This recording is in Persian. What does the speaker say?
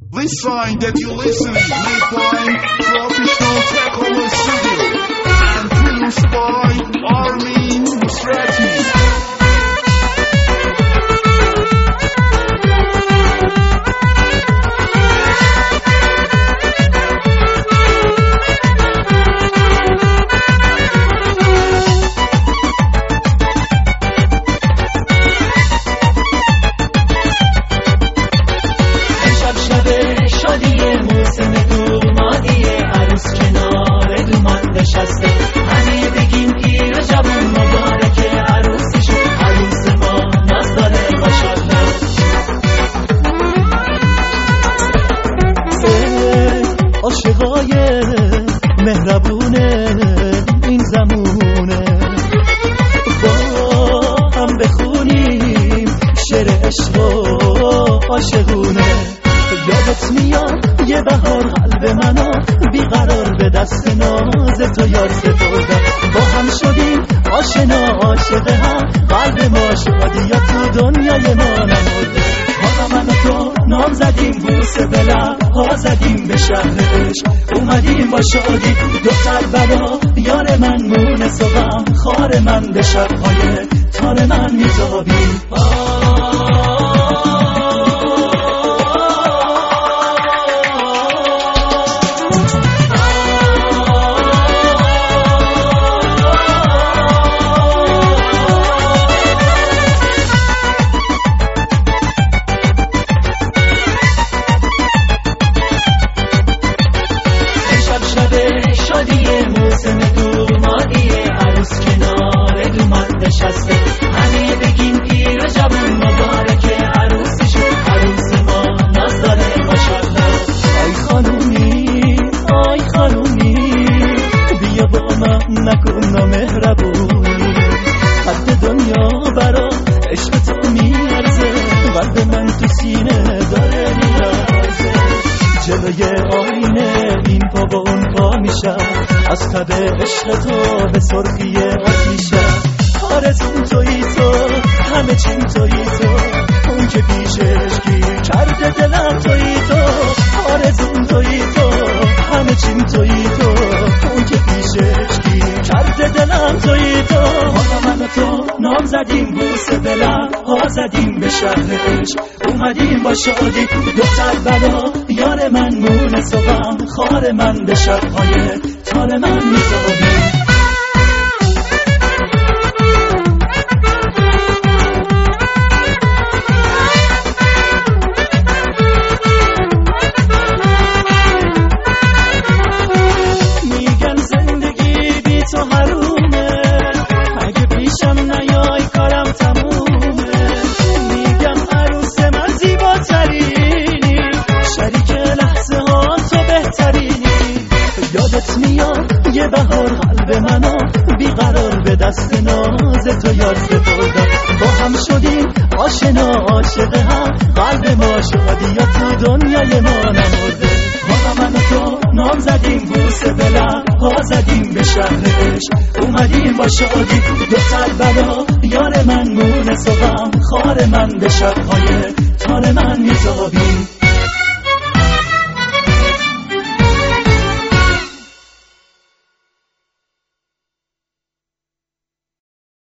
This sign that you're listening made by Professional Takeover Studio and produced by Armin Musrati. عاشقای مهربونه این زمونه با هم بخونیم شعر عشق و عاشقونه. یادت میاد یه بهار قلب منو بیقرار به دست ناز تو یار سپردم. با هم شدیم آشنا عاشق هم، قلب ما شادی یا تو دنیای ما نمرده. حالا من و تو نام زدیم بوسه به لب ها زدیم به شهر عشق اومدیم با شادی دو کربلا. یار من مونس و غم خار من به شبهای تار من میتابیم. موسم دومادیه عروس کنار دوماد نشسته. همه بگیم پیر و جوون مبارکه عروسشون عروس ما ناز داره ماشالله. آی خانومی آی خانومی بیا با من نکن نامهربونی. قد دنیا برا عشق تو میارزه قلب من تو سینه داره میرزه. جلوی آینه این پا با اون پا میشم از تب عشق تو به سرخی آتیشم. آرزوم تویی تو همه چیم تویی تو اون که پیشش گیر کرده دلم تویی تو. آرزوم تویی تو همه چیم تویی تو اون که پیشش گیر کرده دلم تویی تو. حالا من و تو نام زدیم بوسه به لب ها زدیم به شهر عشق اومدیم با شادی دو کربلا. یار من مونس و غم خار من به شبهای تار من میتابیم. میگن زندگی بی تو حرومه اگه پیشم نیای کارم تمومه. میگم عروس من زیباترینی شریک لحظه ها تو بهترینی. یادت میاد یه بهار قلب منو بیقرار به دست ناز تو یار سپردم. با هم شدیم آشنا عاشق هم قلب ما شادی یا تو دنیای ما نمرده. حالا من و تو نام زدیم بوسه به لب ها زدیم به شهر عشق اومدیم با شادی دو کربلا. یار من مونس و غم خار من به شبهای تار من میتابیم.